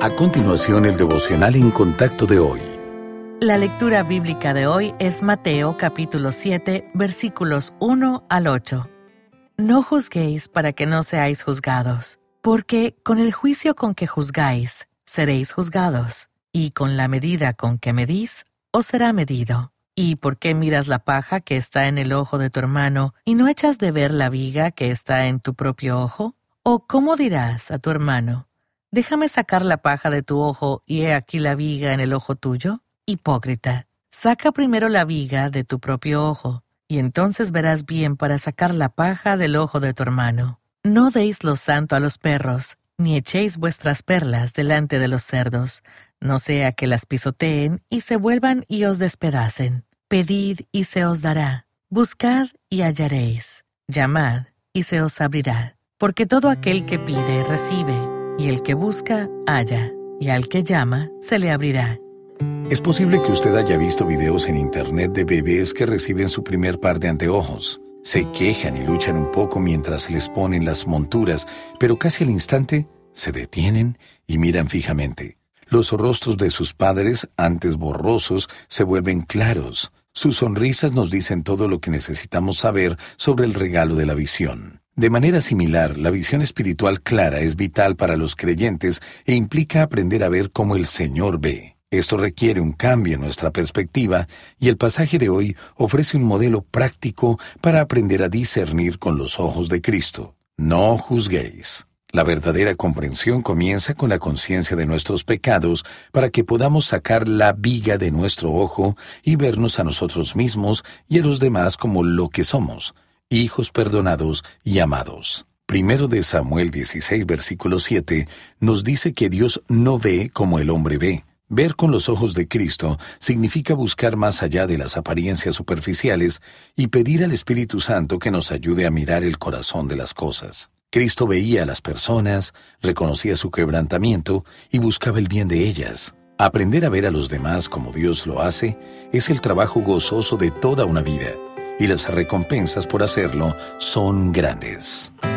A continuación, el devocional en contacto de hoy. La lectura bíblica de hoy es Mateo capítulo 7, versículos 1 al 8. No juzguéis para que no seáis juzgados, porque con el juicio con que juzgáis, seréis juzgados, y con la medida con que medís, os será medido. ¿Y por qué miras la paja que está en el ojo de tu hermano, y no echas de ver la viga que está en tu propio ojo? ¿O cómo dirás a tu hermano, déjame sacar la paja de tu ojo, y he aquí la viga en el ojo tuyo? Hipócrita, saca primero la viga de tu propio ojo, y entonces verás bien para sacar la paja del ojo de tu hermano. No deis lo santo a los perros, ni echéis vuestras perlas delante de los cerdos, no sea que las pisoteen y se vuelvan y os despedacen. Pedid y se os dará, buscad y hallaréis, llamad y se os abrirá. Porque todo aquel que pide, recibe, y el que busca, halla, y al que llama, se le abrirá. Es posible que usted haya visto videos en internet de bebés que reciben su primer par de anteojos. Se quejan y luchan un poco mientras les ponen las monturas, pero casi al instante se detienen y miran fijamente. Los rostros de sus padres, antes borrosos, se vuelven claros. Sus sonrisas nos dicen todo lo que necesitamos saber sobre el regalo de la visión. De manera similar, la visión espiritual clara es vital para los creyentes e implica aprender a ver como el Señor ve. Esto requiere un cambio en nuestra perspectiva y el pasaje de hoy ofrece un modelo práctico para aprender a discernir con los ojos de Cristo. No juzguéis. La verdadera comprensión comienza con la conciencia de nuestros pecados para que podamos sacar la viga de nuestro ojo y vernos a nosotros mismos y a los demás como lo que somos, hijos perdonados y amados. Primero de Samuel 16, versículo 7, nos dice que Dios no ve como el hombre ve. Ver con los ojos de Cristo significa buscar más allá de las apariencias superficiales y pedir al Espíritu Santo que nos ayude a mirar el corazón de las cosas. Cristo veía a las personas, reconocía su quebrantamiento y buscaba el bien de ellas. Aprender a ver a los demás como Dios lo hace es el trabajo gozoso de toda una vida, y las recompensas por hacerlo son grandes.